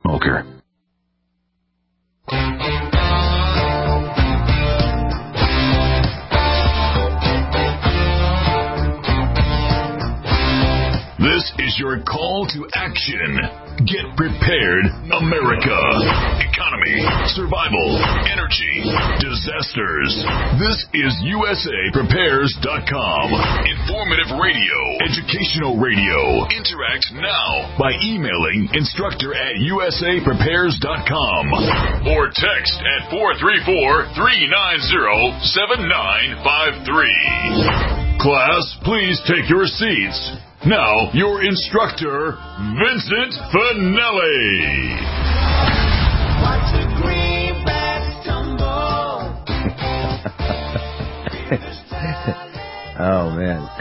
smoker. This is your call to action. Get prepared, America. Economy, survival, energy, disasters. This is USAPrepares.com. Informative radio, educational radio. Interact now by emailing instructor@USAPrepares.com or text at 434-390-7953. Class, please take your seats. Now, your instructor, Vincent Finelli. Watch the greenbacks tumble. Oh, man.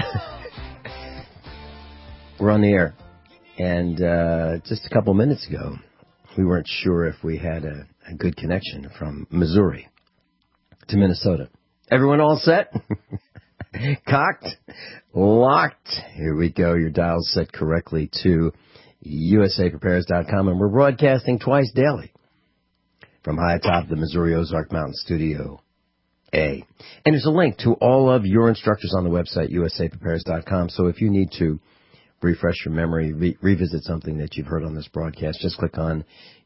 We're on the air. And just a couple minutes ago, we weren't sure if we had a good connection from Missouri to Minnesota. Everyone all set? Cocked? Locked. Here we go. Your dial's set correctly to USAPrepares.com, and we're broadcasting twice daily from high atop the Missouri Ozark Mountain Studio A. And there's a link to all of your instructors on the website, USAPrepares.com, so if you need to refresh your memory, revisit something that you've heard on this broadcast, just click on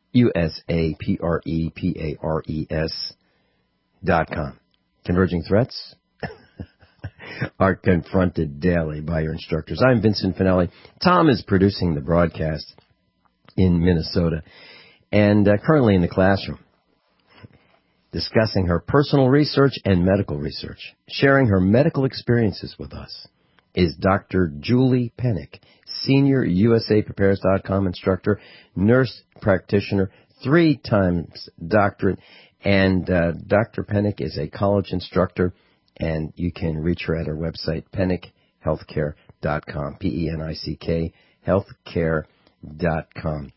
USAPrepares.com. Converging threats are confronted daily by your instructors. I'm Vincent Finelli. Tom is producing the broadcast in Minnesota and currently in the classroom discussing her personal research and medical research. Sharing her medical experiences with us is Dr. Julie Pennick, senior USAPrepares.com instructor, nurse practitioner, 3 times doctorate, and Dr. Pennick is a college instructor. And you can reach her at her website, pennickhealthcare.com, P-E-N-I-C-K, healthcare.com.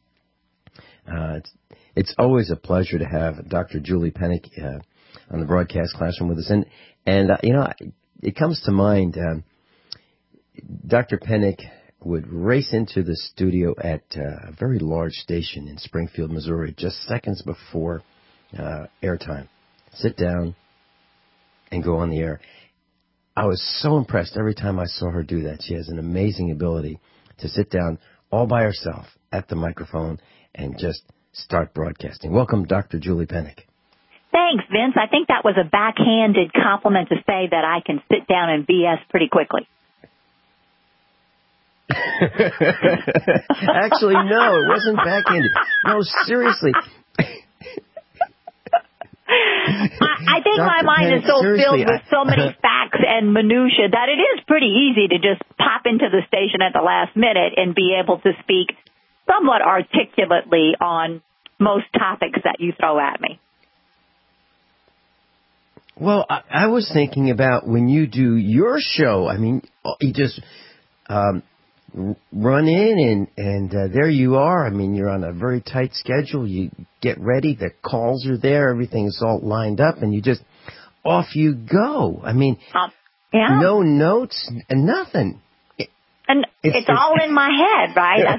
It's always a pleasure to have Dr. Julie Pennick on the broadcast classroom with us. And it comes to mind, Dr. Pennick would race into the studio at a very large station in Springfield, Missouri, just seconds before airtime. Sit down and go on the air. I was so impressed every time I saw her do that. She has an amazing ability to sit down all by herself at the microphone and just start broadcasting. Welcome, Dr. Julie Pennick. Thanks, Vince. I think that was a backhanded compliment to say that I can sit down and BS pretty quickly. Actually, no, it wasn't backhanded. No, seriously. I think Dr. my mind Pennick, is so filled with so many facts and minutia that it is pretty easy to just pop into the station at the last minute and be able to speak somewhat articulately on most topics that you throw at me. Well, I was thinking about when you do your show. I mean, you just run in and there you are. I mean, you're on a very tight schedule. You get ready. The calls are there. Everything's all lined up, and you just off you go. I mean, yeah. No notes and nothing. And it's all in my head, right?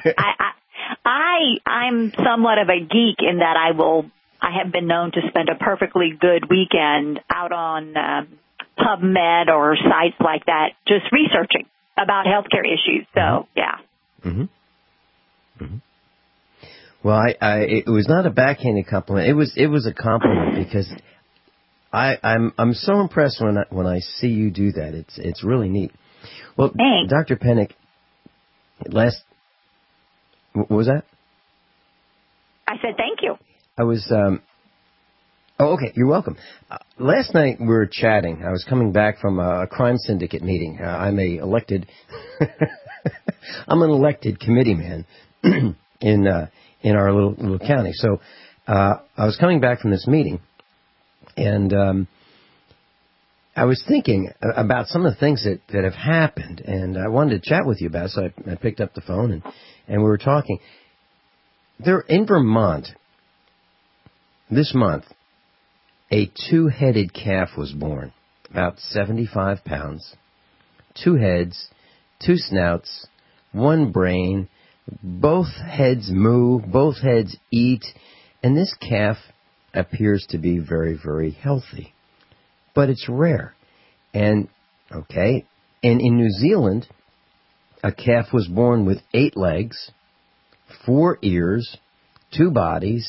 I'm somewhat of a geek in that I have been known to spend a perfectly good weekend out on PubMed or sites like that, just researching about healthcare issues. So, yeah. Mm-hmm. Mm-hmm. Well, it was not a backhanded compliment. It was a compliment because I'm so impressed when I see you do that. It's really neat. Well, thanks. Dr. Pennick, what was that? I said thank you. I was. Oh, okay. You're welcome. Last night we were chatting. I was coming back from a crime syndicate meeting. I'm an elected committee man in our little county. So I was coming back from this meeting, and I was thinking about some of the things that have happened, and I wanted to chat with you about it. So I picked up the phone and we were talking. There in Vermont this month, a 2-headed calf was born, about 75 pounds, 2 heads, 2 snouts, 1 brain, Both heads moo, both heads eat, and this calf appears to be very, very healthy. But it's rare. And in New Zealand, a calf was born with 8 legs, 4 ears, 2 bodies,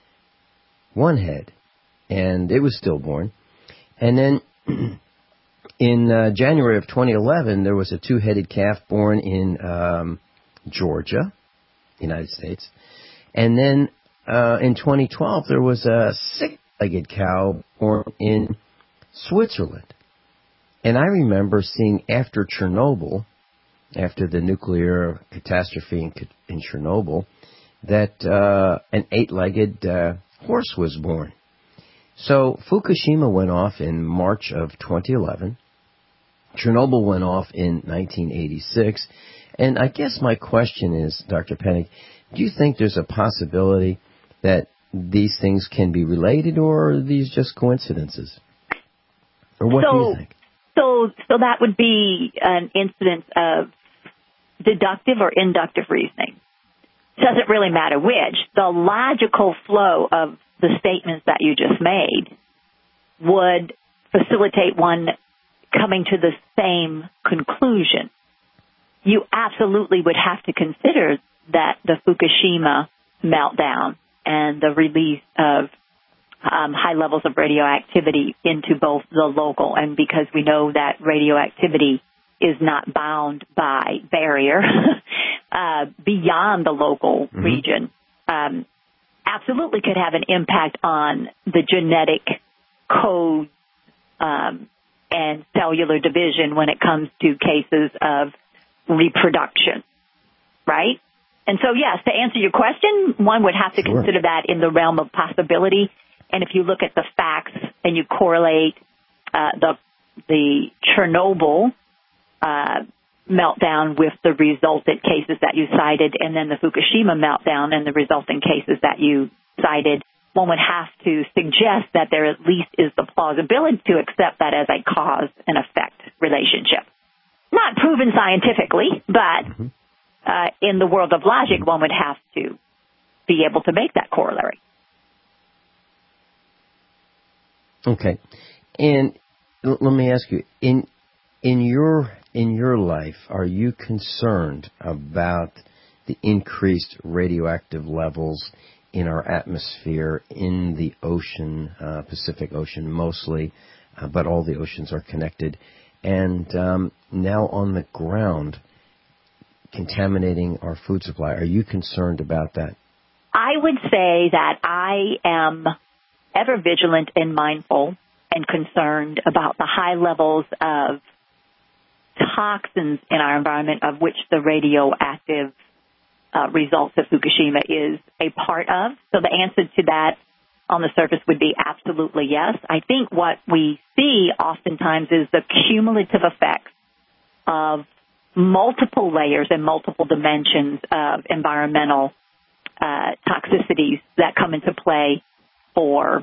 1 head, and it was stillborn. And then in January of 2011, there was a 2-headed calf born in Georgia, United States. And then in 2012, there was a 6-legged cow born in Switzerland. And I remember seeing after Chernobyl, after the nuclear catastrophe in Chernobyl, that an 8-legged horse was born. So Fukushima went off in March of 2011. Chernobyl went off in 1986. And I guess my question is, Dr. Penning, do you think there's a possibility that these things can be related, or are these just coincidences? Or what do you think? So that would be an incidence of deductive or inductive reasoning. Doesn't really matter which. The logical flow of the statements that you just made would facilitate one coming to the same conclusion. You absolutely would have to consider that the Fukushima meltdown and the release of high levels of radioactivity into both the local, and because we know that radioactivity is not bound by barrier beyond the local region, absolutely could have an impact on the genetic code and cellular division when it comes to cases of reproduction, right? And so, yes, to answer your question, one would have to consider that in the realm of possibility. And if you look at the facts and you correlate the Chernobyl meltdown with the resultant cases that you cited, and then the Fukushima meltdown and the resulting cases that you cited, one would have to suggest that there at least is the plausibility to accept that as a cause and effect relationship. Not proven scientifically, but in the world of logic, one would have to be able to make that corollary. Okay. And let me ask you, in your life, are you concerned about the increased radioactive levels in our atmosphere, in the ocean, Pacific Ocean mostly, but all the oceans are connected, and now on the ground, contaminating our food supply? Are you concerned about that? I would say that I am ever vigilant and mindful and concerned about the high levels of toxins in our environment, of which the radioactive results of Fukushima is a part of. So the answer to that on the surface would be absolutely yes. I think what we see oftentimes is the cumulative effects of multiple layers and multiple dimensions of environmental toxicities that come into play for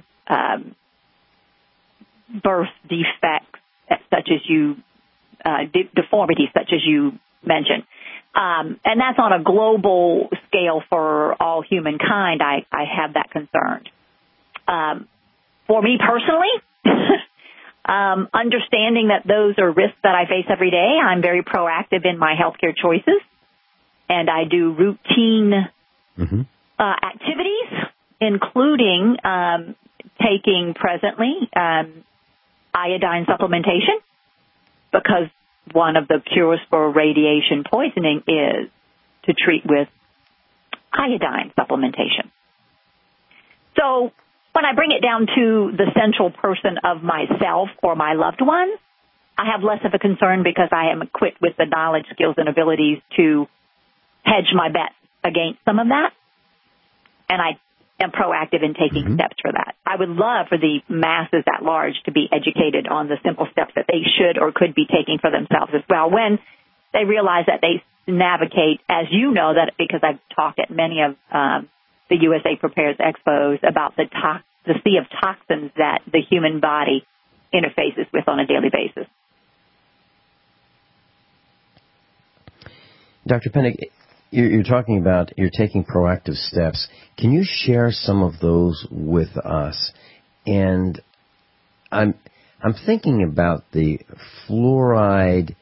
birth defects such as you, deformities such as you mentioned. And that's on a global scale for all humankind. I have that concern. For me personally, understanding that those are risks that I face every day, I'm very proactive in my healthcare choices, and I do routine activities, including taking presently iodine supplementation, because one of the cures for radiation poisoning is to treat with iodine supplementation. So when I bring it down to the central person of myself or my loved ones, I have less of a concern because I am equipped with the knowledge, skills, and abilities to hedge my bets against some of that. And I am proactive in taking steps for that. I would love for the masses at large to be educated on the simple steps that they should or could be taking for themselves as well when they realize that they navigate, as you know, that because I've talked at many of the USA Prepares Expos about the sea of toxins that the human body interfaces with on a daily basis. Dr. Penning, you're talking about you're taking proactive steps. Can you share some of those with us? And I'm thinking about the fluoride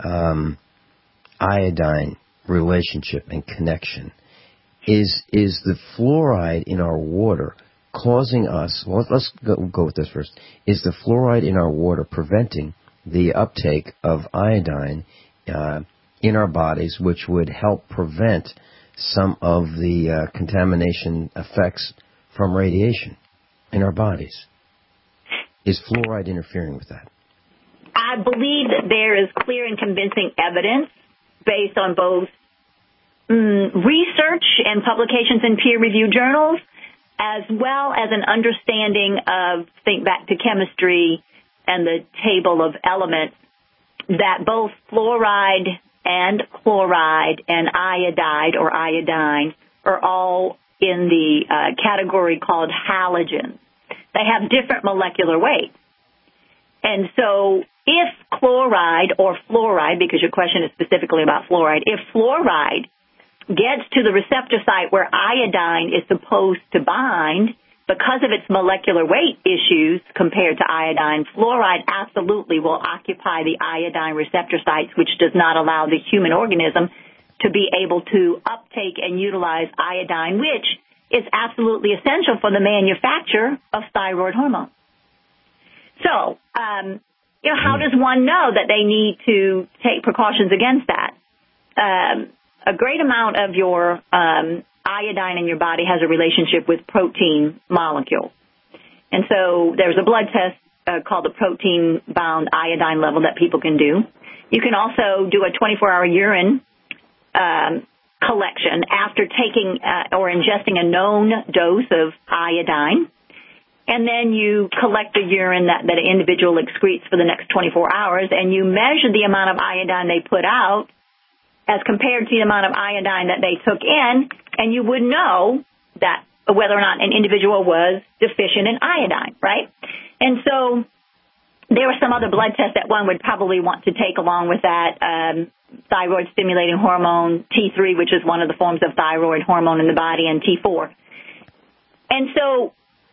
iodine relationship and connection. Is the fluoride in our water causing us, well, let's go with this first. Is the fluoride in our water preventing the uptake of iodine in our bodies, which would help prevent some of the contamination effects from radiation in our bodies? Is fluoride interfering with that? I believe that there is clear and convincing evidence based on both research and publications in peer-reviewed journals, as well as an understanding of, think back to chemistry and the table of elements, that both fluoride and chloride and iodide or iodine are all in the category called halogens. They have different molecular weights. And so if chloride or fluoride, because your question is specifically about fluoride, if fluoride gets to the receptor site where iodine is supposed to bind, because of its molecular weight issues compared to iodine, fluoride absolutely will occupy the iodine receptor sites, which does not allow the human organism to be able to uptake and utilize iodine, which is absolutely essential for the manufacture of thyroid hormone. So, how does one know that they need to take precautions against that? A great amount of your iodine in your body has a relationship with protein molecules. And so there's a blood test called the protein-bound iodine level that people can do. You can also do a 24-hour urine collection after taking or ingesting a known dose of iodine. And then you collect the urine that an individual excretes for the next 24 hours, and you measure the amount of iodine they put out as compared to the amount of iodine that they took in, and you would know that whether or not an individual was deficient in iodine, right? And so there are some other blood tests that one would probably want to take along with that, thyroid-stimulating hormone, T3, which is one of the forms of thyroid hormone in the body, and T4. And so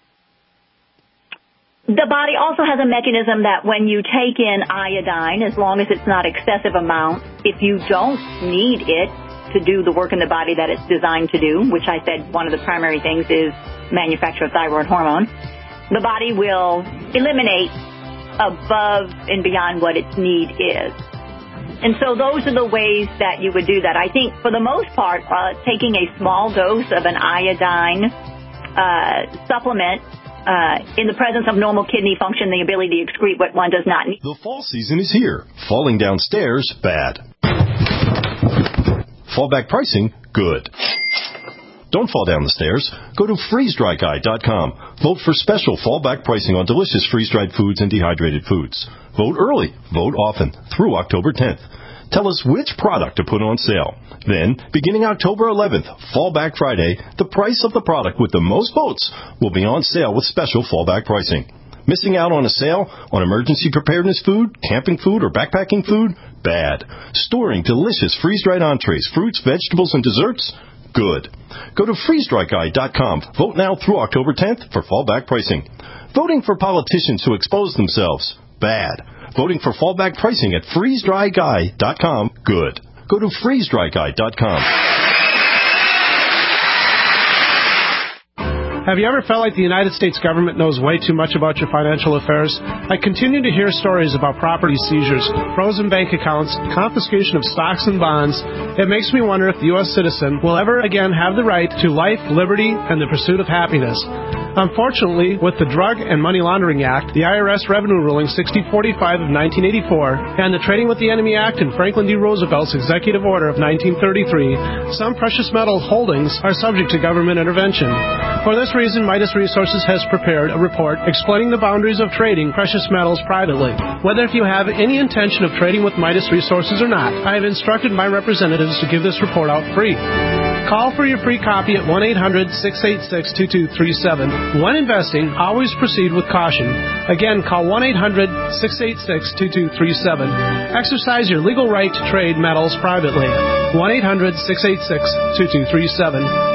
the body also has a mechanism that when you take in iodine, as long as it's not excessive amounts, if you don't need it to do the work in the body that it's designed to do, which I said one of the primary things is manufacture of thyroid hormone, the body will eliminate above and beyond what its need is. And so those are the ways that you would do that. I think for the most part, taking a small dose of an iodine supplement in the presence of normal kidney function, the ability to excrete what one does not need. The fall season is here. Falling downstairs, bad. Fallback pricing, good. Don't fall down the stairs. Go to freezedryguy.com. Vote for special fallback pricing on delicious freeze-dried foods and dehydrated foods. Vote early. Vote often. Through October 10th. Tell us which product to put on sale. Then, beginning October 11th, Fallback Friday, the price of the product with the most votes will be on sale with special fallback pricing. Missing out on a sale on emergency preparedness food, camping food, or backpacking food? Bad. Storing delicious freeze-dried entrees, fruits, vegetables, and desserts? Good. Go to freezedryguy.com. Vote now through October 10th for fallback pricing. Voting for politicians who expose themselves? Bad. Voting for fallback pricing at freezedryguy.com? Good. Go to freezedryguy.com. Have you ever felt like the United States government knows way too much about your financial affairs? I continue to hear stories about property seizures, frozen bank accounts, confiscation of stocks and bonds. It makes me wonder if the U.S. citizen will ever again have the right to life, liberty, and the pursuit of happiness. Unfortunately, with the Drug and Money Laundering Act, the IRS Revenue Ruling 6045 of 1984, and the Trading with the Enemy Act and Franklin D. Roosevelt's Executive Order of 1933, some precious metal holdings are subject to government intervention. For this reason, Midas Resources has prepared a report explaining the boundaries of trading precious metals privately. Whether if you have any intention of trading with Midas Resources or not, I have instructed my representatives to give this report out free. Call for your free copy at 1-800-686-2237. When investing, always proceed with caution. Again, call 1-800-686-2237. Exercise your legal right to trade metals privately. 1-800-686-2237.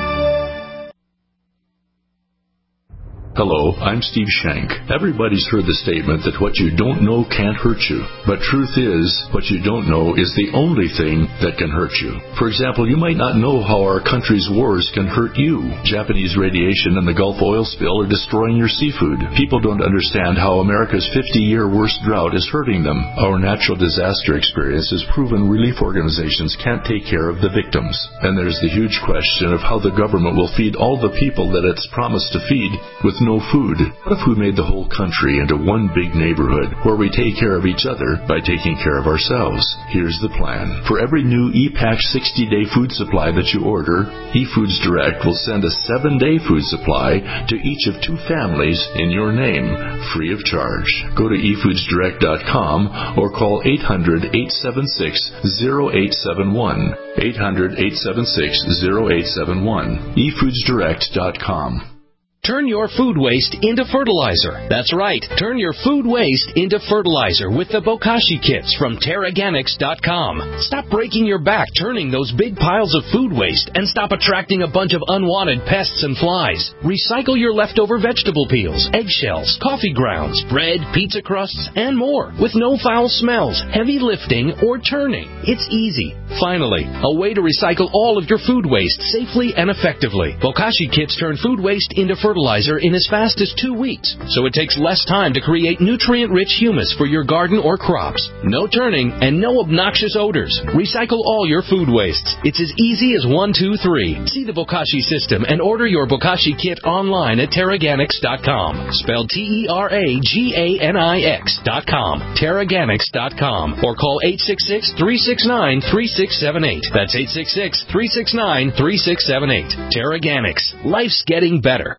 Hello, I'm Steve Shank. Everybody's heard the statement that what you don't know can't hurt you. But truth is, what you don't know is the only thing that can hurt you. For example, you might not know how our country's wars can hurt you. Japanese radiation and the Gulf oil spill are destroying your seafood. People don't understand how America's 50-year worst drought is hurting them. Our natural disaster experience has proven relief organizations can't take care of the victims. And there's the huge question of how the government will feed all the people that it's promised to feed with no food. What if we made the whole country into one big neighborhood where we take care of each other by taking care of ourselves? Here's the plan. For every new ePack 60-day food supply that you order, eFoods Direct will send a 7-day food supply to each of 2 families in your name, free of charge. Go to eFoodsDirect.com or call 800-876-0871. 800-876-0871. eFoodsDirect.com. Turn your food waste into fertilizer. That's right. Turn your food waste into fertilizer with the Bokashi kits from Terraganics.com. Stop breaking your back turning those big piles of food waste and stop attracting a bunch of unwanted pests and flies. Recycle your leftover vegetable peels, eggshells, coffee grounds, bread, pizza crusts, and more with no foul smells, heavy lifting, or turning. It's easy. Finally, a way to recycle all of your food waste safely and effectively. Bokashi kits turn food waste into fertilizer in as fast as 2 weeks, so it takes less time to create nutrient-rich humus for your garden or crops. No turning and no obnoxious odors. Recycle all your food wastes. It's as easy as 1, 2, 3. See the Bokashi system and order your Bokashi kit online at Terraganics.com. Spelled Terraganix.com. Terraganics.com. Or call 866-369-3678. That's 866-369-3678. Terraganics. Life's getting better.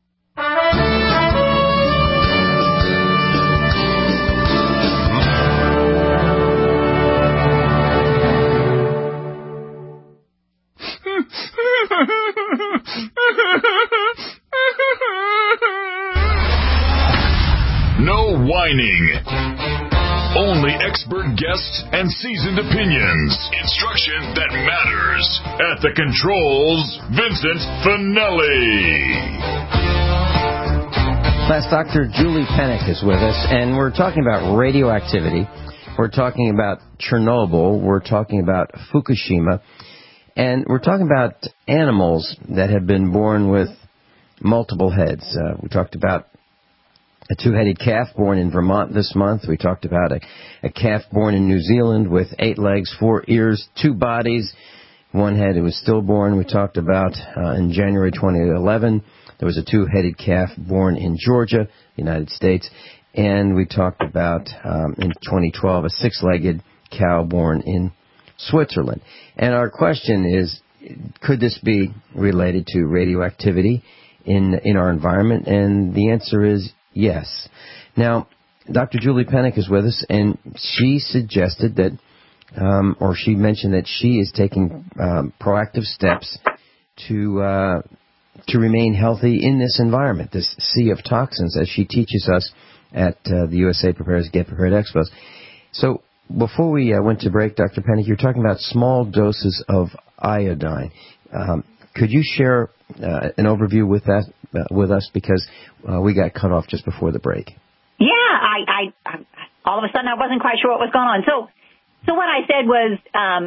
No whining. Only expert guests and seasoned opinions. Instruction that matters. At the controls, Vincent Finelli. Class Dr. Julie Pennick is with us, and we're talking about radioactivity. We're talking about Chernobyl. We're talking about Fukushima. And we're talking about animals that have been born with multiple heads. We talked about a 2-headed calf born in Vermont this month. We talked about a calf born in New Zealand with 8 legs, 4 ears, 2 bodies, 1 head who was stillborn. We talked about in January 2011, there was a 2-headed calf born in Georgia, United States. And we talked about in 2012, a 6-legged cow born in Switzerland. And our question is, could this be related to radioactivity in our environment? And the answer is yes. Now, Dr. Julie Pennick is with us, and she suggested that, or she mentioned that she is taking proactive steps to remain healthy in this environment, this sea of toxins, as she teaches us at the USA Prepares Get Prepared Expos. So before we went to break, Dr. Pennick, you're talking about small doses of iodine. Could you share an overview with that with us, because we got cut off just before the break? Yeah, I all of a sudden I wasn't quite sure what was going on. So what I said was,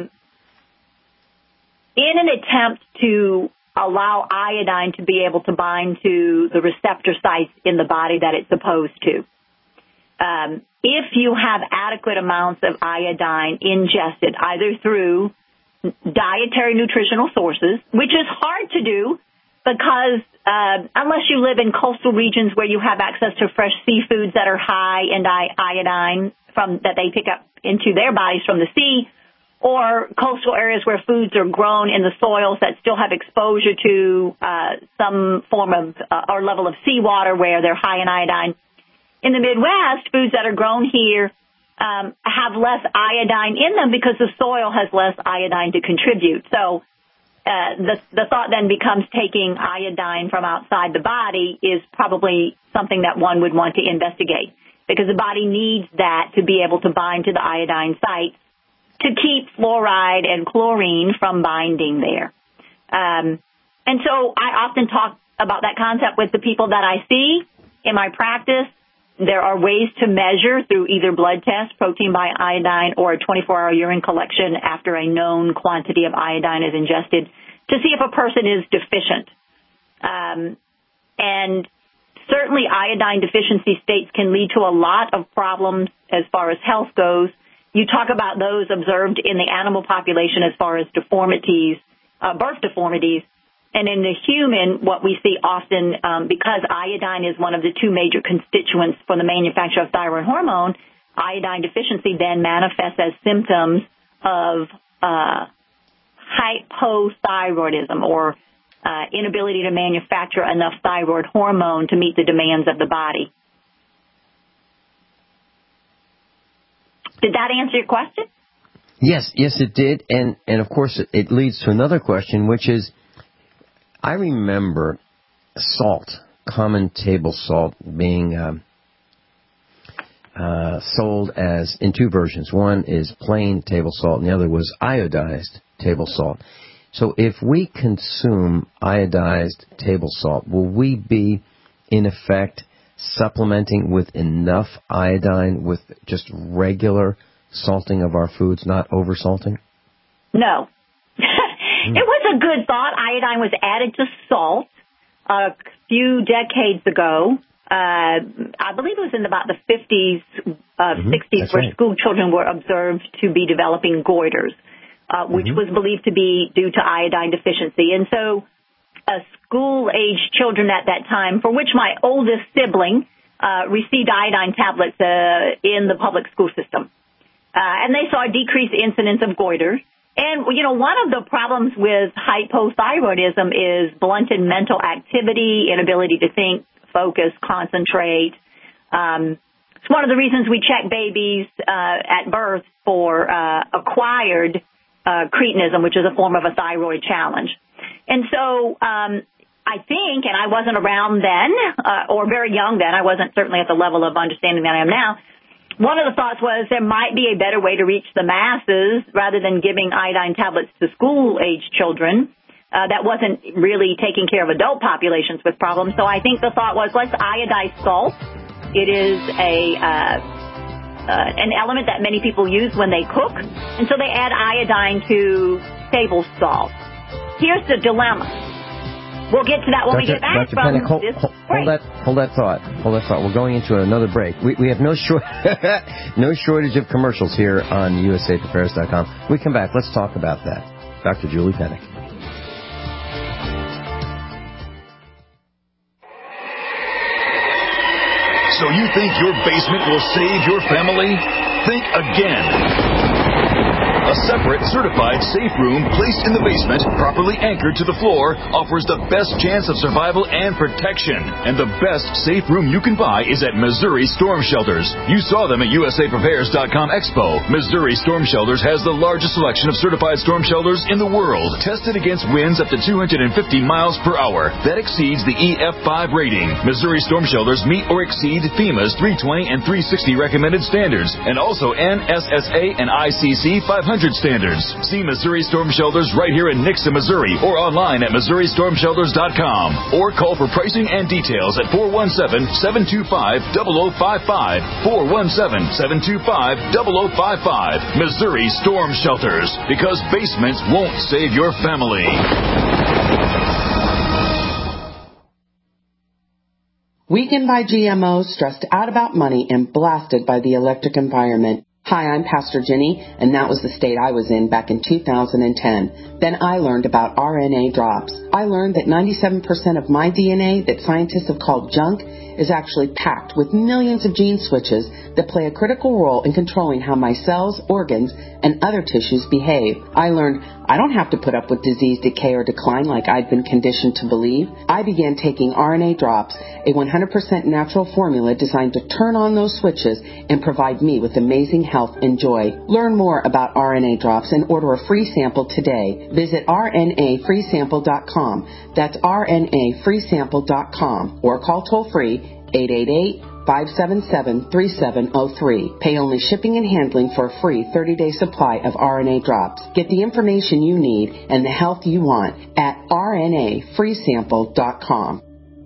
in an attempt to allow iodine to be able to bind to the receptor sites in the body that it's supposed to, if you have adequate amounts of iodine ingested, either through dietary nutritional sources, which is hard to do because unless you live in coastal regions where you have access to fresh seafoods that are high in iodine that they pick up into their bodies from the sea, or coastal areas where foods are grown in the soils that still have exposure to some form of or level of seawater where they're high in iodine. In the Midwest, foods that are grown here have less iodine in them because the soil has less iodine to contribute. So the thought then becomes taking iodine from outside the body is probably something that one would want to investigate, because the body needs that to be able to bind to the iodine site to keep fluoride and chlorine from binding there. And so I often talk about that concept with the people that I see in my practice. There are ways to measure through either blood test, protein by iodine, or a 24-hour urine collection after a known quantity of iodine is ingested to see if a person is deficient. And certainly iodine deficiency states can lead to a lot of problems as far as health goes. You talk about those observed in the animal population as far as deformities, birth deformities. And in the human, what we see often, because iodine is one of the two major constituents for the manufacture of thyroid hormone, iodine deficiency then manifests as symptoms of hypothyroidism, or inability to manufacture enough thyroid hormone to meet the demands of the body. Did that answer your question? Yes, it did. And of course, it leads to another question, which is, I remember salt, common table salt, being sold as in two versions. One is plain table salt, and the other was iodized table salt. So if we consume iodized table salt, will we be, in effect, supplementing with enough iodine with just regular salting of our foods, not over-salting? No. It was a good thought. Iodine was added to salt a few decades ago. I believe it was in about the 50s, 60s, where school children were observed to be developing goiters, which was believed to be due to iodine deficiency. And so school-age children at that time, for which my oldest sibling received iodine tablets in the public school system. And they saw a decreased incidence of goiters. And, you know, one of the problems with hypothyroidism is blunted mental activity, inability to think, focus, concentrate. It's one of the reasons we check babies at birth for acquired cretinism, which is a form of a thyroid challenge. And so I think, and I wasn't around then, or very young then, I wasn't certainly at the level of understanding that I am now, one of the thoughts was there might be a better way to reach the masses rather than giving iodine tablets to school-age children. That wasn't really taking care of adult populations with problems. So I think the thought was, let's iodize salt. It is an element that many people use when they cook, and so they add iodine to table salt. Here's the dilemma. We'll get to that when we get back from Pennick, this hold that thought. We're going into another break. We have no shortage of commercials here on USAPrepares.com. When we come back, let's talk about that. Dr. Julie Pennick. So you think your basement will save your family? Think again. A separate, certified safe room placed in the basement, properly anchored to the floor, offers the best chance of survival and protection. And the best safe room you can buy is at Missouri Storm Shelters. You saw them at USAPrepares.com Expo. Missouri Storm Shelters has the largest selection of certified storm shelters in the world, tested against winds up to 250 miles per hour. That exceeds the EF5 rating. Missouri Storm Shelters meet or exceed FEMA's 320 and 360 recommended standards, and also NSSA and ICC 500 standards. See Missouri Storm Shelters right here in Nixa, Missouri, or online at MissouriStormShelters.com. Or call for pricing and details at 417-725-0055. 417-725-0055. Missouri Storm Shelters, because basements won't save your family. Weakened by GMOs, stressed out about money, and blasted by the electric environment. Hi, I'm Pastor Jenny, and that was the state I was in back in 2010. Then I learned about RNA drops. I learned that 97% of my DNA that scientists have called junk is actually packed with millions of gene switches that play a critical role in controlling how my cells, organs, and other tissues behave. I learned I don't have to put up with disease, decay, or decline like I'd been conditioned to believe. I began taking RNA drops, a 100% natural formula designed to turn on those switches and provide me with amazing health and joy. Learn more about RNA drops and order a free sample today. Visit rnafreesample.com. That's rnafreesample.com or call toll-free 888-577-3703. Pay only shipping and handling for a free 30-day supply of RNA drops. Get the information you need and the health you want at rnafreesample.com.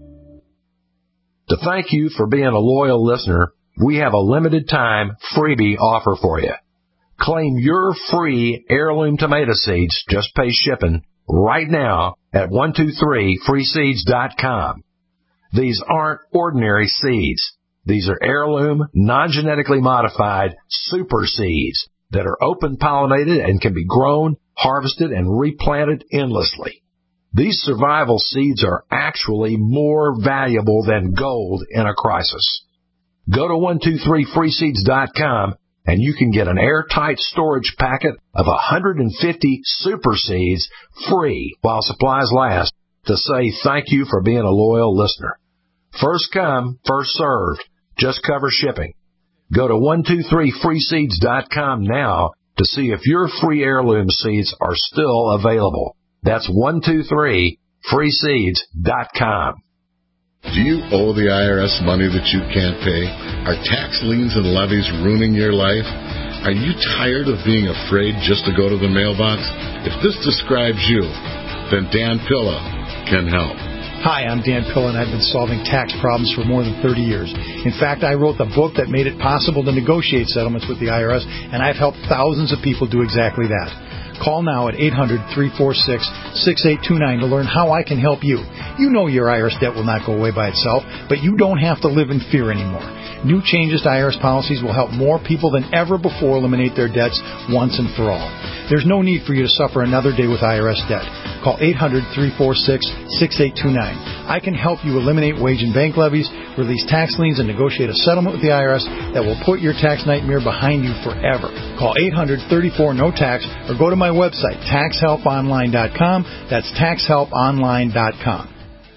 To thank you for being a loyal listener, we have a limited time freebie offer for you. Claim your free heirloom tomato seeds, just pay shipping, right now at 123freeseeds.com. These aren't ordinary seeds. These are heirloom, non-genetically modified super seeds that are open-pollinated and can be grown, harvested, and replanted endlessly. These survival seeds are actually more valuable than gold in a crisis. Go to 123freeseeds.com and you can get an airtight storage packet of 150 super seeds free while supplies last to say thank you for being a loyal listener. First come, first served. Just cover shipping. Go to 123freeseeds.com now to see if your free heirloom seeds are still available. That's 123freeseeds.com. Do you owe the IRS money that you can't pay? Are tax liens and levies ruining your life? Are you tired of being afraid just to go to the mailbox? If this describes you, then Dan Pilla can help. Hi, I'm Dan Pilla, and I've been solving tax problems for more than 30 years. In fact, I wrote the book that made it possible to negotiate settlements with the IRS, and I've helped thousands of people do exactly that. Call now at 800-346-6829 to learn how I can help you. You know your IRS debt will not go away by itself, but you don't have to live in fear anymore. New changes to IRS policies will help more people than ever before eliminate their debts once and for all. There's no need for you to suffer another day with IRS debt. Call 800-346-6829. I can help you eliminate wage and bank levies, release tax liens, and negotiate a settlement with the IRS that will put your tax nightmare behind you forever. Call 800-34-NO-TAX or go to my website, taxhelponline.com. That's taxhelponline.com.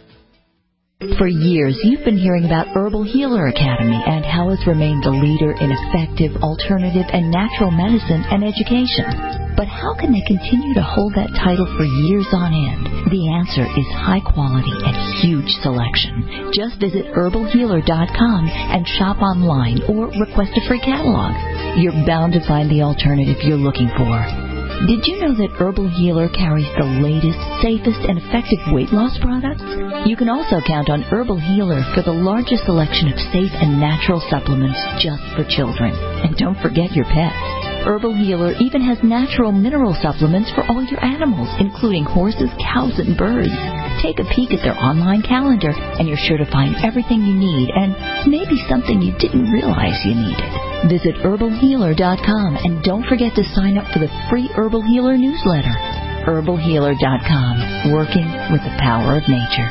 For years, you've been hearing about Herbal Healer Academy and how it's remained the leader in effective, alternative, and natural medicine and education. But how can they continue to hold that title for years on end? The answer is high quality and huge selection. Just visit herbalhealer.com and shop online or request a free catalog. You're bound to find the alternative you're looking for. Did you know that Herbal Healer carries the latest, safest, and effective weight loss products? You can also count on Herbal Healer for the largest selection of safe and natural supplements just for children. And don't forget your pets. Herbal Healer even has natural mineral supplements for all your animals, including horses, cows, and birds. Take a peek at their online calendar, and you're sure to find everything you need and maybe something you didn't realize you needed. Visit herbalhealer.com and don't forget to sign up for the free Herbal Healer newsletter. herbalhealer.com, working with the power of nature.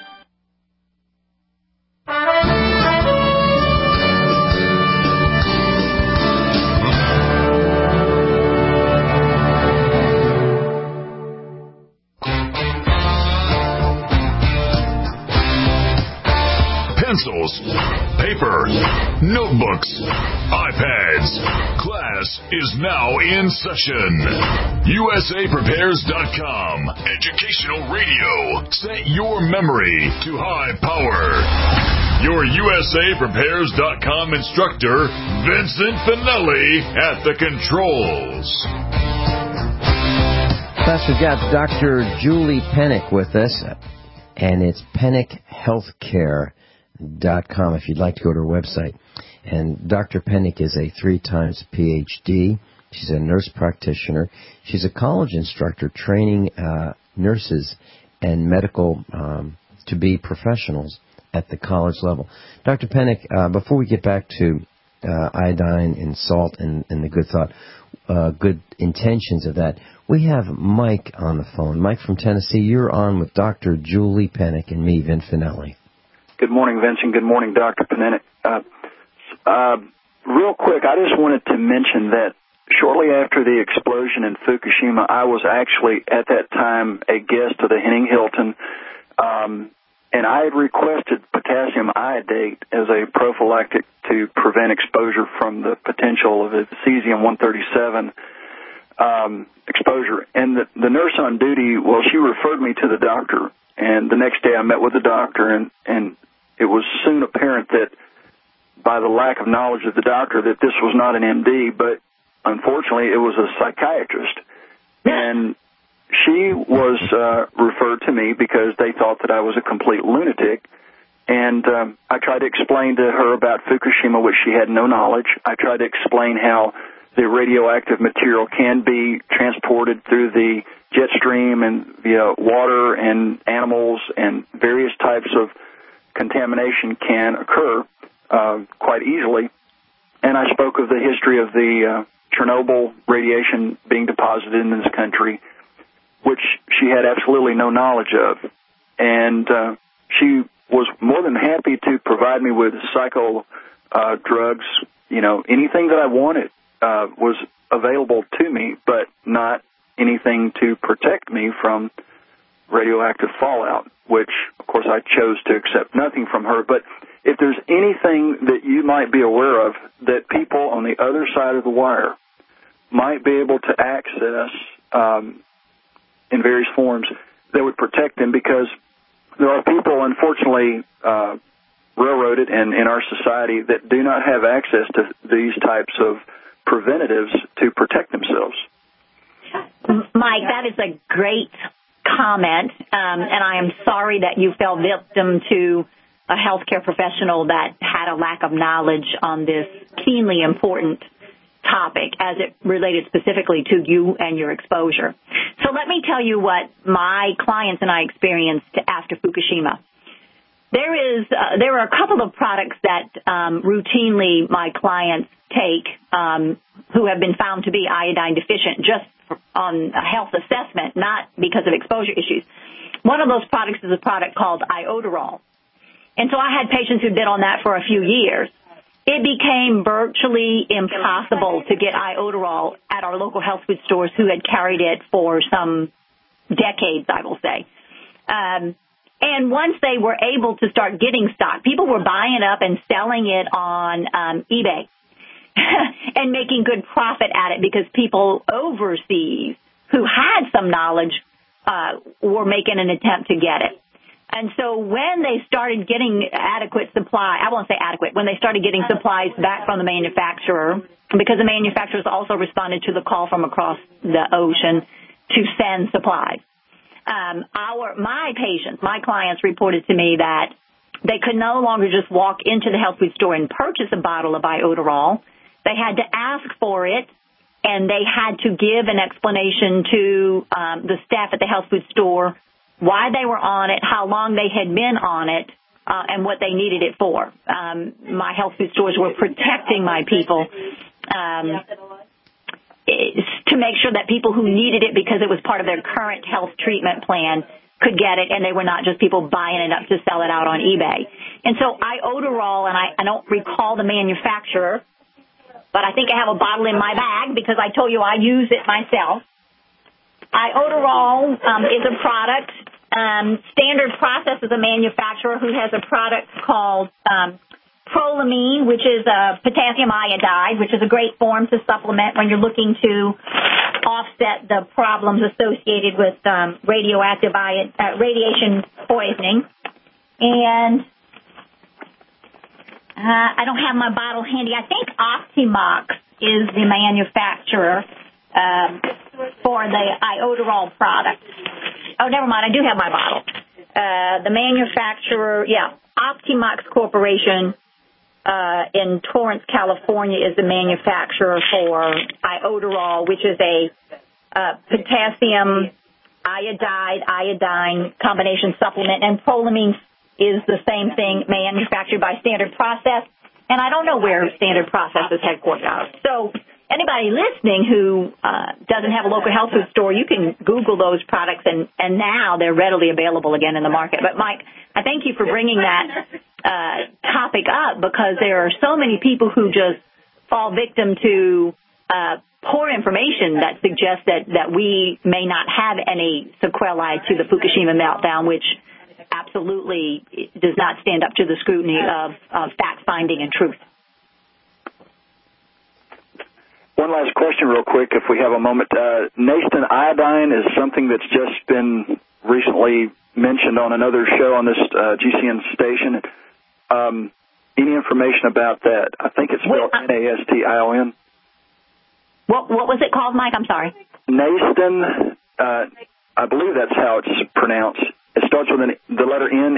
Pencils, paper, notebooks, iPads. Class is now in session. USAPrepares.com. Educational radio. Set your memory to high power. Your USAPrepares.com instructor, Vincent Finelli, at the controls. Plus, we've got Dr. Julie Pennick with us, and it's PennickHealthcare.com if you'd like to go to her website. And Dr. Pennick is a 3-time PhD. She's a nurse practitioner. She's a college instructor training nurses and medical to be professionals at the college level. Dr. Pennick, before we get back to iodine and salt and the good thought, good intentions of that, we have Mike on the phone. Mike from Tennessee, you're on with Dr. Julie Pennick and me, Vin Finelli. Good morning, Vincent. Good morning, Dr. Pennick. Real quick, I just wanted to mention that shortly after the explosion in Fukushima, I was actually at that time a guest of the Henning Hilton and I had requested potassium iodate as a prophylactic to prevent exposure from the potential of the cesium-137 exposure. And the nurse on duty, well, she referred me to the doctor, and the next day I met with the doctor, and it was soon apparent that by the lack of knowledge of the doctor that this was not an MD, but unfortunately it was a psychiatrist. And she was referred to me because they thought that I was a complete lunatic. And I tried to explain to her about Fukushima, which she had no knowledge. I tried to explain how the radioactive material can be transported through the jet stream and via water and animals, and various types of contamination can occur quite easily. And I spoke of the history of the Chernobyl radiation being deposited in this country, which she had absolutely no knowledge of. And she was more than happy to provide me with psycho drugs. You know, anything that I wanted was available to me, but not anything to protect me from radioactive fallout, which, of course, I chose to accept nothing from her. But if there's anything that you might be aware of that people on the other side of the wire might be able to access in various forms that would protect them, because there are people, unfortunately, railroaded and in our society that do not have access to these types of preventatives to protect themselves. Mike, that is a great comment, and I am sorry that you fell victim to a healthcare professional that had a lack of knowledge on this keenly important topic as it related specifically to you and your exposure. So let me tell you what my clients and I experienced after Fukushima. There are a couple of products that routinely my clients take who have been found to be iodine deficient just on a health assessment, not because of exposure issues. One of those products is a product called iodoral. And so I had patients who'd been on that for a few years. It became virtually impossible to get iodoral at our local health food stores who had carried it for some decades, I will say. And once they were able to start getting stock, people were buying up and selling it on eBay and making good profit at it because people overseas who had some knowledge were making an attempt to get it. And so when they started getting adequate supply, I won't say adequate, when they started getting supplies back from the manufacturer, because the manufacturers also responded to the call from across the ocean to send supplies. My patients, my clients reported to me that they could no longer just walk into the health food store and purchase a bottle of iodoral. They had to ask for it, and they had to give an explanation to the staff at the health food store why they were on it, how long they had been on it, and what they needed it for. My health food stores were protecting my people to make sure that people who needed it because it was part of their current health treatment plan could get it, and they were not just people buying it up to sell it out on eBay. And so iodoral, and I don't recall the manufacturer, but I think I have a bottle in my bag because I told you I use it myself. Iodoral is a product. Standard Process is a manufacturer who has a product called prolamine, which is a potassium iodide, which is a great form to supplement when you're looking to offset the problems associated with radioactive radiation poisoning. And I don't have my bottle handy. I think Optimox is the manufacturer for the iodoral product. Oh, never mind. I do have my bottle. The manufacturer, Optimox Corporation in Torrance, California is the manufacturer for iodoral, which is a potassium iodine combination supplement, and prolamine is the same thing, manufactured by Standard Process. And I don't know where Standard Process is headquartered out of. So anybody listening who doesn't have a local health food store, you can Google those products, and now they're readily available again in the market. But, Mike, I thank you for bringing that topic up because there are so many people who just fall victim to poor information that suggests that we may not have any sequelae to the Fukushima meltdown, which absolutely does not stand up to the scrutiny of fact-finding and truth. One last question real quick, if we have a moment. Naston iodine is something that's just been recently mentioned on another show on this GCN station. Any information about that? I think it's spelled Nastion. What was it called, Mike? I'm sorry. Naston, I believe that's how it's pronounced. It starts with the letter N,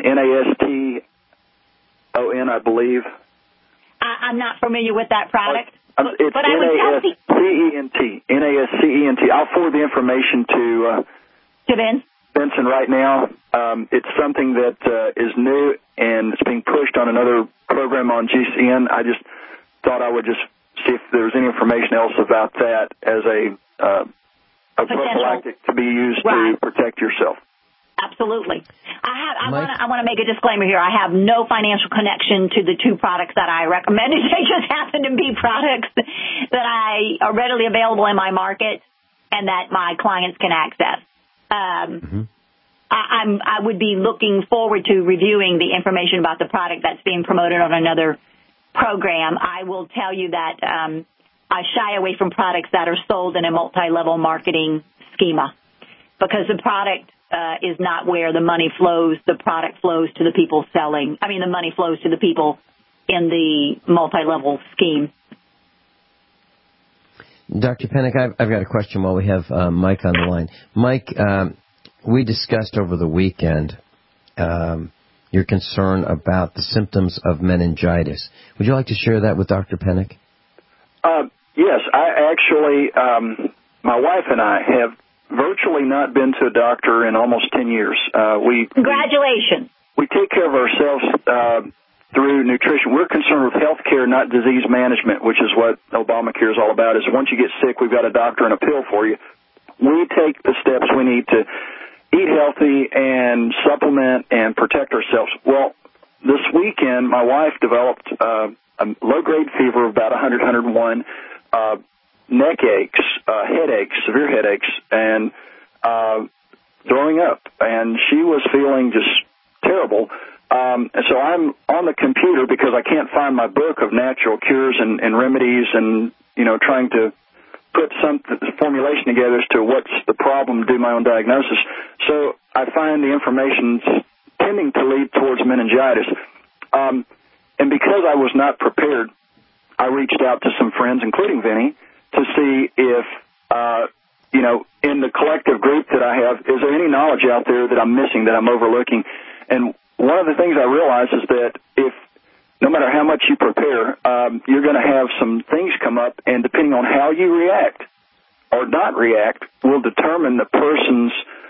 Naston, I believe. I'm not familiar with that product. It's Nascent. Nascent. I'll forward the information to Benson right now. It's something that is new, and it's being pushed on another program on GCN. I just thought I would just see if there's any information else about that as a prophylactic to be used to protect yourself. Absolutely. I want to make a disclaimer here. I have no financial connection to the two products that I recommended. They just happen to be products that are readily available in my market and that my clients can access. I would be looking forward to reviewing the information about the product that's being promoted on another program. I will tell you that I shy away from products that are sold in a multi-level marketing schema because the product is not where the money flows. The product flows to the people selling. I mean, the money flows to the people in the multi-level scheme. Dr. Pennick, I've got a question while we have Mike on the line. Mike, we discussed over the weekend your concern about the symptoms of meningitis. Would you like to share that with Dr. Pennick? Yes, I actually, my wife and I have virtually not been to a doctor in almost 10 years. Congratulations. We take care of ourselves through nutrition. We're concerned with health care, not disease management, which is what Obamacare is all about, is once you get sick, we've got a doctor and a pill for you. We take the steps we need to eat healthy and supplement and protect ourselves. Well, this weekend, my wife developed a low-grade fever of about 100, 101, neck aches, headaches, severe headaches, and throwing up. And she was feeling just terrible. And so I'm on the computer because I can't find my book of natural cures and remedies and, trying to put some formulation together as to what's the problem, do my own diagnosis. So I find the information tending to lead towards meningitis. And because I was not prepared, I reached out to some friends, including Vinny, to see if, in the collective group that I have, is there any knowledge out there that I'm missing, that I'm overlooking? And one of the things I realize is that no matter how much you prepare, you're going to have some things come up, and depending on how you react or not react will determine the person's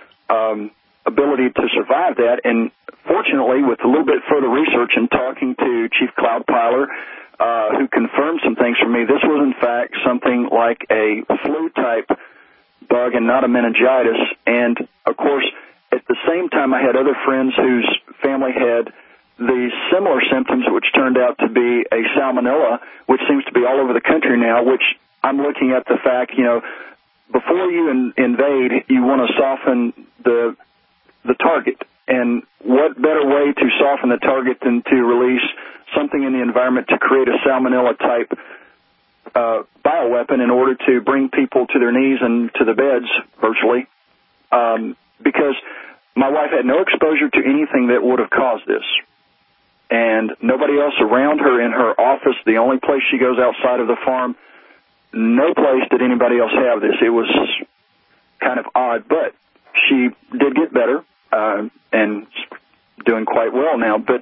ability to survive that. And fortunately, with a little bit further research and talking to Chief Cloudpiler, who confirmed some things for me, this was in fact something like a flu-type bug and not a meningitis. And, of course, at the same time, I had other friends whose family had the similar symptoms, which turned out to be a salmonella, which seems to be all over the country now, which I'm looking at the fact, before you invade, you want to soften the target. And what better way to soften the target than to release something in the environment to create a salmonella-type bioweapon in order to bring people to their knees and to the beds virtually, because my wife had no exposure to anything that would have caused this. And nobody else around her in her office, the only place she goes outside of the farm, no place did anybody else have this. It was kind of odd, but she did get better and doing quite well now. But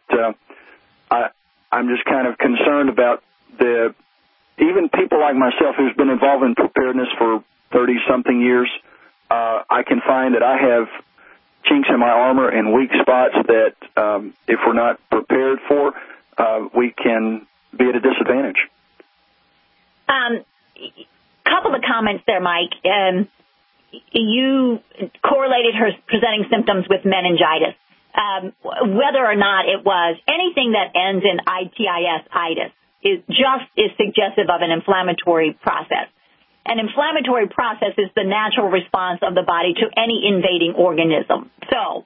I'm just kind of concerned about even people like myself who's been involved in preparedness for 30-something years. I can find that I have chinks in my armor and weak spots that if we're not prepared for, we can be at a disadvantage. Couple of comments there, Mike. You correlated her presenting symptoms with meningitis. Whether or not it was anything that ends in itis, is suggestive of an inflammatory process. An inflammatory process is the natural response of the body to any invading organism. So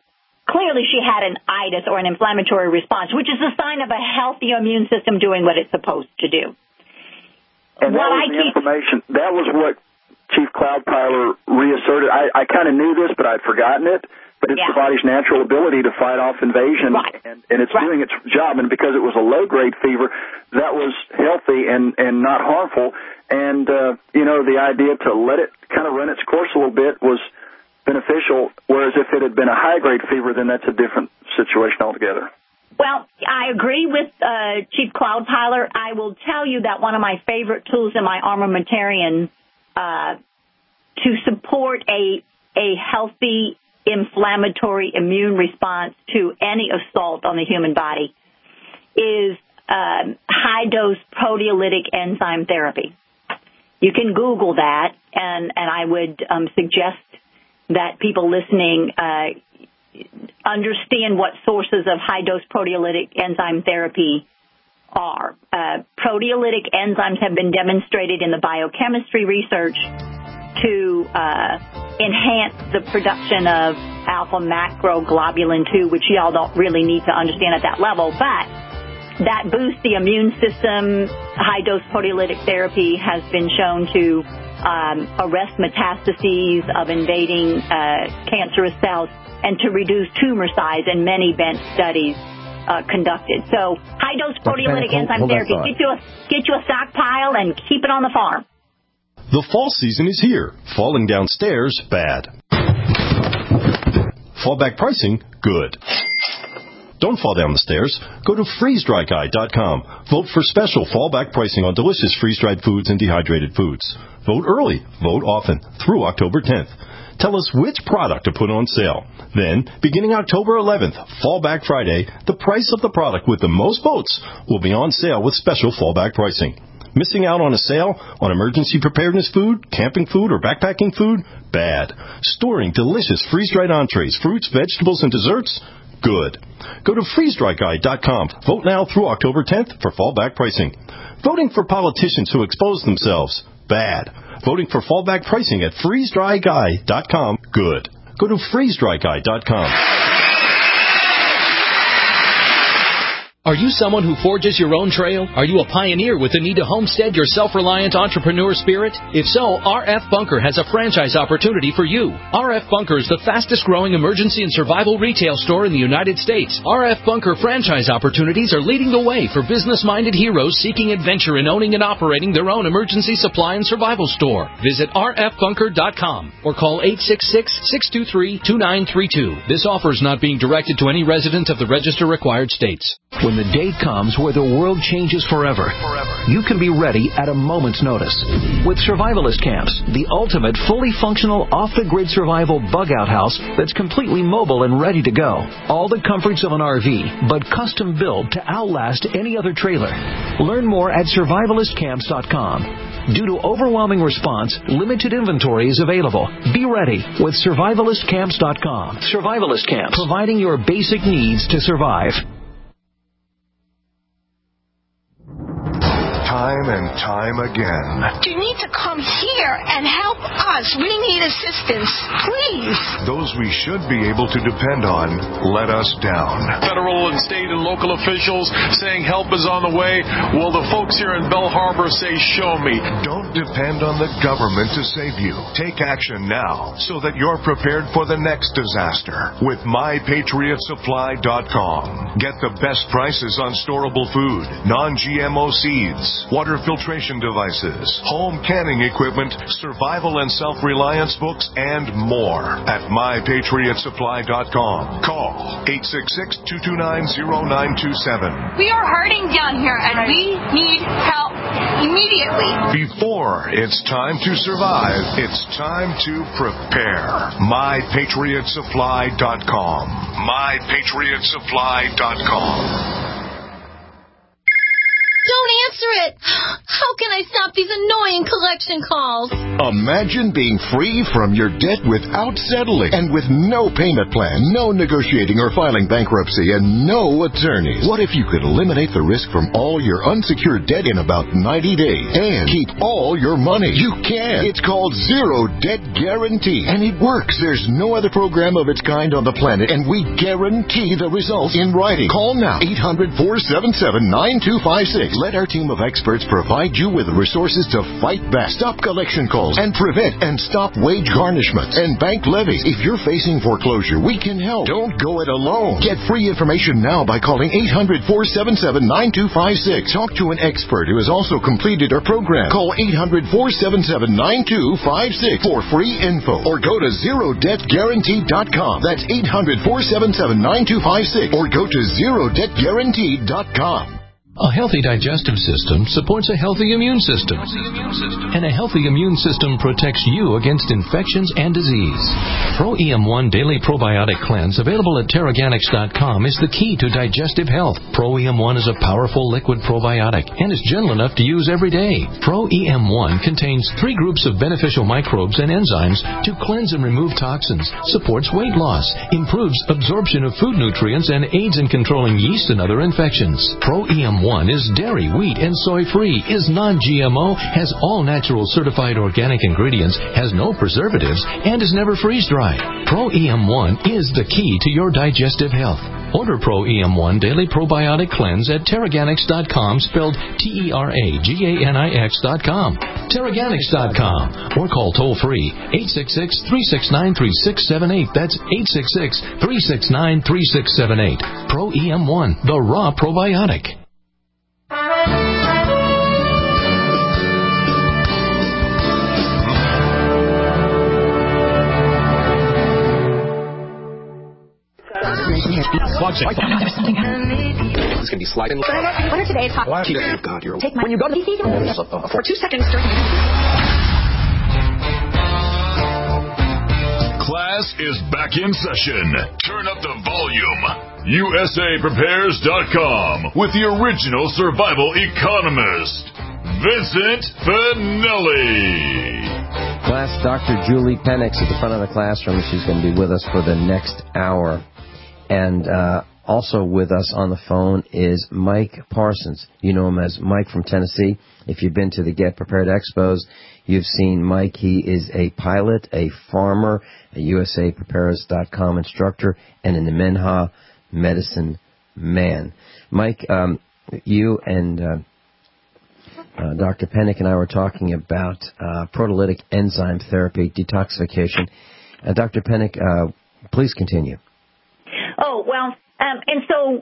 clearly she had an itis or an inflammatory response, which is a sign of a healthy immune system doing what it's supposed to do. And that was the information. That was what Chief Cloudpiler reasserted. I kind of knew this, but I'd forgotten it. But it's the body's natural ability to fight off invasion, and it's doing its job. And because it was a low-grade fever, that was healthy and not harmful. And, the idea to let it kind of run its course a little bit was beneficial, whereas if it had been a high-grade fever, then that's a different situation altogether. Well, I agree with Chief Cloudpiler. I will tell you that one of my favorite tools in my armamentarium to support a healthy inflammatory immune response to any assault on the human body is high-dose proteolytic enzyme therapy. You can Google that, and I would suggest that people listening understand what sources of high-dose proteolytic enzyme therapy are. Proteolytic enzymes have been demonstrated in the biochemistry research to enhance the production of alpha-macroglobulin 2, which y'all don't really need to understand at that level, but that boosts the immune system. High-dose proteolytic therapy has been shown to arrest metastases of invading cancerous cells and to reduce tumor size in many bench studies conducted. So high-dose proteolytic enzyme therapy, get you a stockpile and keep it on the farm. The fall season is here. Falling downstairs, bad. Fallback pricing, good. Don't fall down the stairs. Go to freezedryguy.com. Vote for special fallback pricing on delicious freeze-dried foods and dehydrated foods. Vote early. Vote often. Through October 10th. Tell us which product to put on sale. Then, beginning October 11th, Fallback Friday, the price of the product with the most votes will be on sale with special fallback pricing. Missing out on a sale on emergency preparedness food, camping food, or backpacking food? Bad. Storing delicious freeze-dried entrees, fruits, vegetables, and desserts? Good. Go to freezedryguy.com. Vote now through October 10th for fallback pricing. Voting for politicians who expose themselves? Bad. Voting for fallback pricing at freezedryguy.com? Good. Go to freezedryguy.com. Are you someone who forges your own trail? Are you a pioneer with the need to homestead your self-reliant entrepreneur spirit? If so, RF Bunker has a franchise opportunity for you. RF Bunker is the fastest-growing emergency and survival retail store in the United States. RF Bunker franchise opportunities are leading the way for business-minded heroes seeking adventure in owning and operating their own emergency supply and survival store. Visit rfbunker.com or call 866-623-2932. This offer is not being directed to any resident of the register-required states. When the day comes where the world changes forever, you can be ready at a moment's notice. With Survivalist Camps, the ultimate fully functional off-the-grid survival bug-out house that's completely mobile and ready to go. All the comforts of an RV, but custom built to outlast any other trailer. Learn more at survivalistcamps.com. Due to overwhelming response, limited inventory is available. Be ready with survivalistcamps.com. Survivalist Camps, providing your basic needs to survive. Time and time again. You need to come here and help us. We need assistance, please. Those we should be able to depend on let us down. Federal and state and local officials saying help is on the way. Well, the folks here in Belle Harbor say, show me. Don't depend on the government to save you. Take action now so that you're prepared for the next disaster with MyPatriotSupply.com. Get the best prices on storable food, non-GMO seeds, water filtration devices, home canning equipment, survival and self-reliance books, and more at MyPatriotSupply.com. Call 866-229-0927. We are hurting down here, and we need help immediately. Before it's time to survive, it's time to prepare. MyPatriotSupply.com. MyPatriotSupply.com. Don't answer it! How can I stop these annoying collection calls? Imagine being free from your debt without settling and with no payment plan, no negotiating or filing bankruptcy, and no attorneys. What if you could eliminate the risk from all your unsecured debt in about 90 days and keep all your money? You can. It's called Zero Debt Guarantee, and it works. There's no other program of its kind on the planet, and we guarantee the results in writing. Call now, 800-477-9256. Let our team of experts provide you with the resources to fight back, stop collection calls, and prevent and stop wage garnishments and bank levies. If you're facing foreclosure, we can help. Don't go it alone. Get free information now by calling 800-477-9256. Talk to an expert who has also completed our program. Call 800-477-9256 for free info or go to ZeroDebtGuarantee.com. That's 800-477-9256 or go to ZeroDebtGuarantee.com. A healthy digestive system supports a healthy immune system. And a healthy immune system protects you against infections and disease. Pro EM1 Daily Probiotic Cleanse, available at Teraganix.com, is the key to digestive health. Pro EM1 is a powerful liquid probiotic and is gentle enough to use every day. Pro EM1 contains 3 groups of beneficial microbes and enzymes to cleanse and remove toxins, supports weight loss, improves absorption of food nutrients, and aids in controlling yeast and other infections. Pro EM1 is dairy, wheat, and soy-free, is non-GMO, has all natural certified organic ingredients, has no preservatives, and is never freeze-dried. Pro EM1 is the key to your digestive health. Order Pro EM1 Daily Probiotic Cleanse at Teraganix.com, spelled Teraganix.com. Teraganix.com, or call toll-free 866-369-3678. That's 866-369-3678. Pro EM1, the raw probiotic. It's going to be sliding. What are today's hot? Oh, God, you're take my, when you go to the for 2 seconds during Class is back in session. Turn up the volume. USAPrepares.com with the original survival economist, Vincent Finelli. Class, Dr. Julie Penix at the front of the classroom. She's going to be with us for the next hour. And also with us on the phone is Mike Parsons. You know him as Mike from Tennessee. If you've been to the Get Prepared Expos, you've seen Mike. He is a pilot, a farmer, a USAPrepares.com instructor, and an Minha medicine man. Mike, you and Dr. Pennick and I were talking about proteolytic enzyme therapy, detoxification. Dr. Pennick, please continue. Oh, well, and so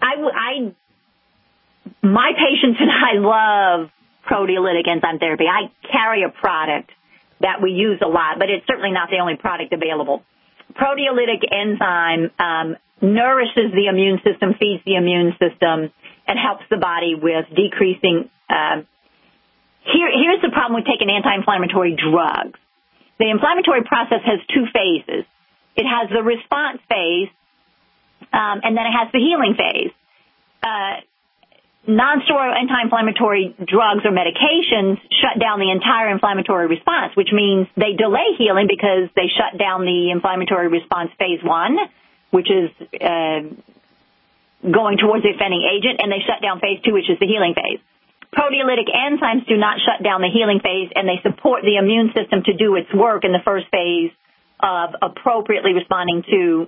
my patients and I love proteolytic enzyme therapy. I carry a product that we use a lot, but it's certainly not the only product available. Proteolytic enzyme nourishes the immune system, feeds the immune system, and helps the body with decreasing. Here's the problem with taking anti-inflammatory drugs. The inflammatory process has 2 phases. It has the response phase, and then it has the healing phase. Non-steroidal anti-inflammatory drugs or medications shut down the entire inflammatory response, which means they delay healing because they shut down the inflammatory response phase 1, which is going towards the offending agent, and they shut down phase 2, which is the healing phase. Proteolytic enzymes do not shut down the healing phase, and they support the immune system to do its work in the first phase of appropriately responding to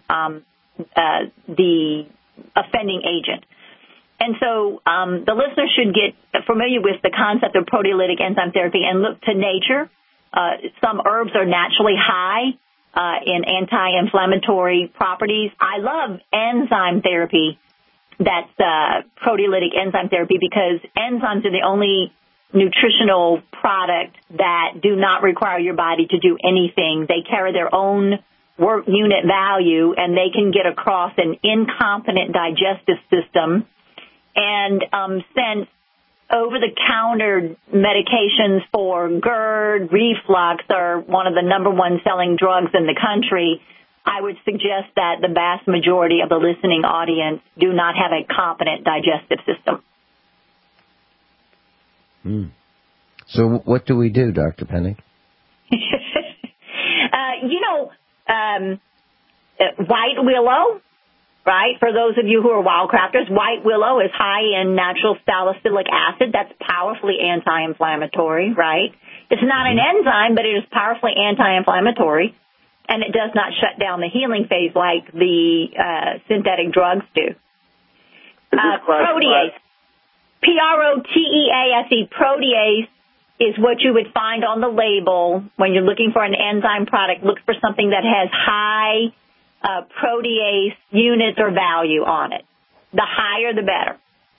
the offending agent. And so the listener should get familiar with the concept of proteolytic enzyme therapy and look to nature. Some herbs are naturally high in anti-inflammatory properties. I love enzyme therapy. That's proteolytic enzyme therapy because enzymes are the only nutritional product that do not require your body to do anything. They carry their own work unit value, and they can get across an incompetent digestive system. And since over-the-counter medications for GERD, reflux are one of the number 1 selling drugs in the country, I would suggest that the vast majority of the listening audience do not have a competent digestive system. So what do we do, Dr. Pennick? White willow, right? For those of you who are wildcrafters, white willow is high in natural salicylic acid. That's powerfully anti-inflammatory, right? It's not an enzyme, but it is powerfully anti-inflammatory, and it does not shut down the healing phase like the synthetic drugs do. Protease. Protease. Protease is what you would find on the label when you're looking for an enzyme product. Look for something that has high protease units or value on it. The higher, the better.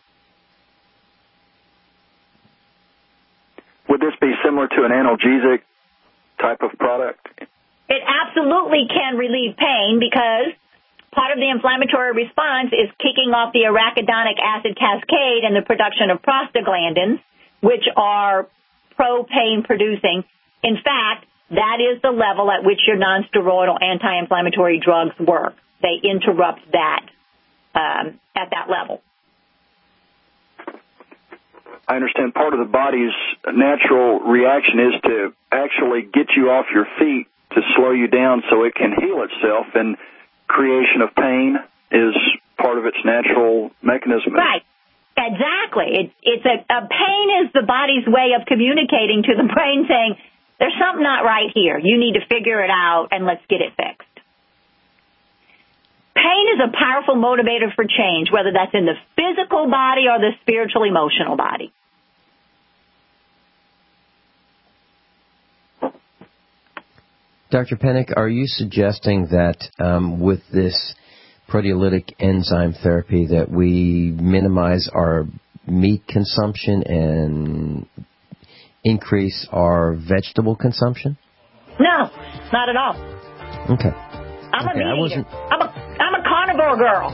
Would this be similar to an analgesic type of product? It absolutely can relieve pain because part of the inflammatory response is kicking off the arachidonic acid cascade and the production of prostaglandins, which are pro-pain producing. In fact, that is the level at which your nonsteroidal anti-inflammatory drugs work. They interrupt that at that level. I understand part of the body's natural reaction is to actually get you off your feet to slow you down so it can heal itself, and creation of pain is part of its natural mechanism. Right. Exactly. It's a pain is the body's way of communicating to the brain saying, there's something not right here. You need to figure it out, and let's get it fixed. Pain is a powerful motivator for change, whether that's in the physical body or the spiritual, emotional body. Dr. Pennick, are you suggesting that with this proteolytic enzyme therapy that we minimize our meat consumption and increase our vegetable consumption? No, not at all. Okay. I'm a meat eater. I'm a carnivore girl.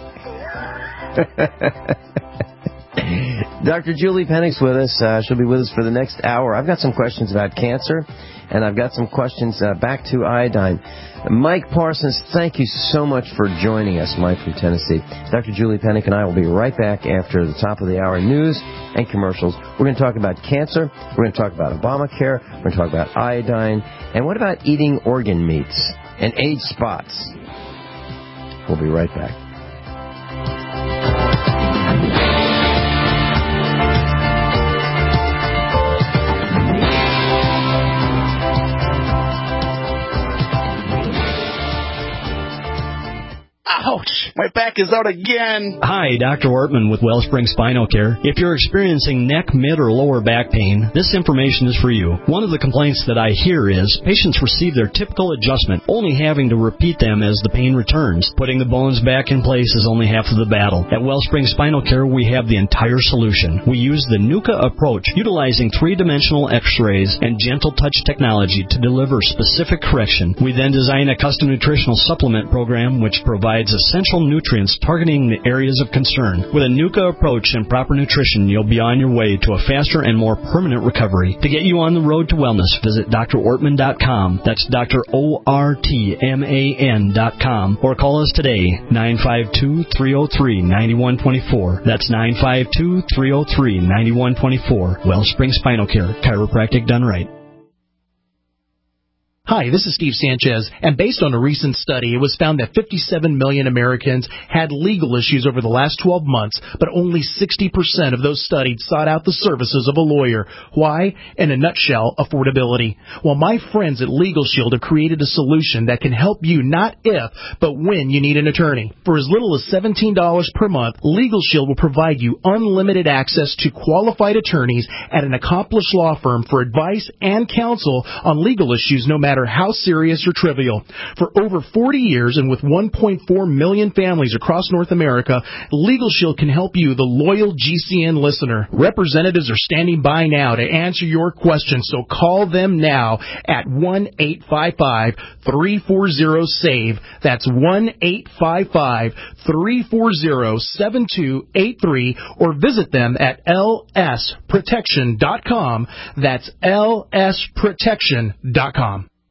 Dr. Julie Pennick's with us. She'll be with us for the next hour. I've got some questions about cancer, and I've got some questions back to iodine. Mike Parsons, thank you so much for joining us, Mike from Tennessee. Dr. Julie Pennick and I will be right back after the top of the hour news and commercials. We're going to talk about cancer. We're going to talk about Obamacare. We're going to talk about iodine. And what about eating organ meats and age spots? We'll be right back. Ouch! My back is out again. Hi, Dr. Ortman with Wellspring Spinal Care. If you're experiencing neck, mid, or lower back pain, this information is for you. One of the complaints that I hear is patients receive their typical adjustment, only having to repeat them as the pain returns. Putting the bones back in place is only half of the battle. At Wellspring Spinal Care, we have the entire solution. We use the NUCA approach, utilizing three-dimensional x-rays and gentle touch technology to deliver specific correction. We then design a custom nutritional supplement program which provides essential nutrients targeting the areas of concern. With a NUCA approach and proper nutrition, you'll be on your way to a faster and more permanent recovery. To get you on the road to wellness, visit drortman.com. That's drortman.com. Or call us today, 952-303-9124. That's 952-303-9124. Wellspring Spinal Care, chiropractic done right. Hi, this is Steve Sanchez, and based on a recent study, it was found that 57 million Americans had legal issues over the last 12 months, but only 60% of those studied sought out the services of a lawyer. Why? In a nutshell, affordability. Well, my friends at Legal Shield have created a solution that can help you not if, but when you need an attorney. For as little as $17 per month, Legal Shield will provide you unlimited access to qualified attorneys at an accomplished law firm for advice and counsel on legal issues, no matter how serious or trivial. For over 40 years and with 1.4 million families across North America, Legal Shield can help you, the loyal GCN listener. Representatives are standing by now to answer your questions, so call them now at 1-855-340-SAVE. That's 1-855-340-7283, or visit them at lsprotection.com. That's lsprotection.com.